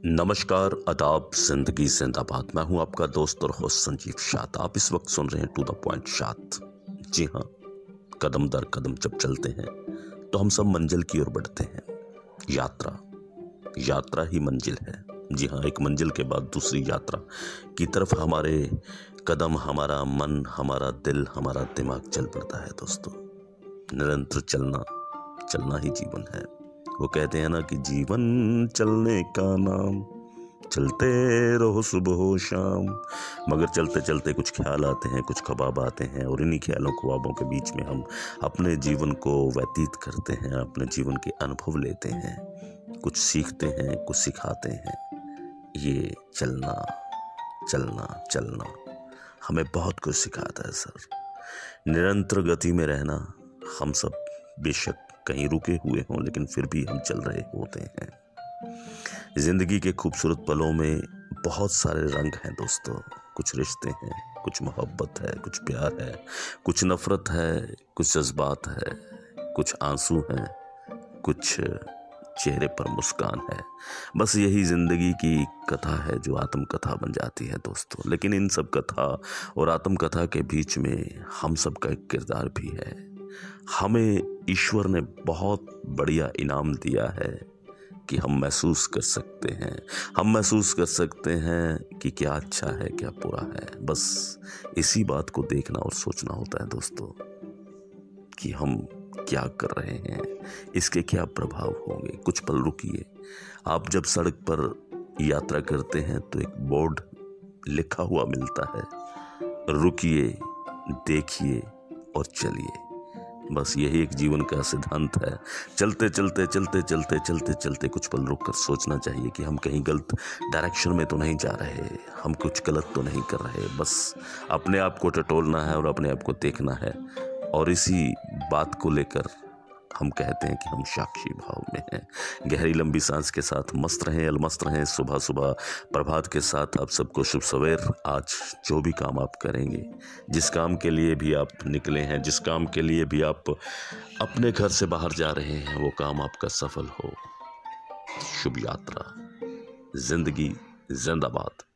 नमस्कार, आदाब, जिंदगी जिंदाबाद। मैं हूं आपका दोस्त और होस्ट संजीव शात। आप इस वक्त सुन रहे हैं टू द पॉइंट शात। जी हाँ, कदम दर कदम जब चलते हैं तो हम सब मंजिल की ओर बढ़ते हैं। यात्रा ही मंजिल है। जी हाँ, एक मंजिल के बाद दूसरी यात्रा की तरफ हमारे कदम, हमारा मन, हमारा दिल, हमारा दिमाग चल पड़ता है। दोस्तों, निरंतर चलना ही जीवन है। वो कहते हैं ना कि जीवन चलने का नाम, चलते रहो सुबह हो शाम। मगर चलते चलते कुछ ख्याल आते हैं, कुछ ख्वाब आते हैं, और इन्हीं ख्यालों ख्वाबों के बीच में हम अपने जीवन को व्यतीत करते हैं, अपने जीवन के अनुभव लेते हैं, कुछ सीखते हैं, कुछ सिखाते हैं। ये चलना हमें बहुत कुछ सिखाता है सर। निरंतर गति में रहना। हम सब बेशक कहीं रुके हुए हों, लेकिन फिर भी हम चल रहे होते हैं। जिंदगी के खूबसूरत पलों में बहुत सारे रंग हैं दोस्तों। कुछ रिश्ते हैं, कुछ मोहब्बत है, कुछ प्यार है, कुछ नफरत है, कुछ जज्बात है, कुछ आंसू हैं, कुछ चेहरे पर मुस्कान है। बस यही जिंदगी की कथा है जो आत्मकथा बन जाती है दोस्तों। लेकिन इन सब कथा और आत्मकथा के बीच में हम सब का एक किरदार भी है। हमें ईश्वर ने बहुत बढ़िया इनाम दिया है कि हम महसूस कर सकते हैं कि क्या अच्छा है, क्या बुरा है। बस इसी बात को देखना और सोचना होता है दोस्तों कि हम क्या कर रहे हैं, इसके क्या प्रभाव होंगे। कुछ पल रुकिए। आप जब सड़क पर यात्रा करते हैं तो एक बोर्ड लिखा हुआ मिलता है, रुकिए, देखिए और चलिए। बस यही एक जीवन का सिद्धांत है। चलते कुछ पल रुक कर सोचना चाहिए कि हम कहीं गलत डायरेक्शन में तो नहीं जा रहे, हम कुछ गलत तो नहीं कर रहे। बस अपने आप को टटोलना है और अपने आप को देखना है। और इसी बात को लेकर हम कहते हैं कि हम साक्षी भाव में हैं। गहरी लंबी सांस के साथ मस्त रहें, अलमस्त रहें। सुबह सुबह प्रभात के साथ आप सबको शुभ सवेर। आज जो भी काम आप करेंगे, जिस काम के लिए भी आप निकले हैं, जिस काम के लिए भी आप अपने घर से बाहर जा रहे हैं, वो काम आपका सफल हो। शुभ यात्रा। जिंदगी जिंदाबाद।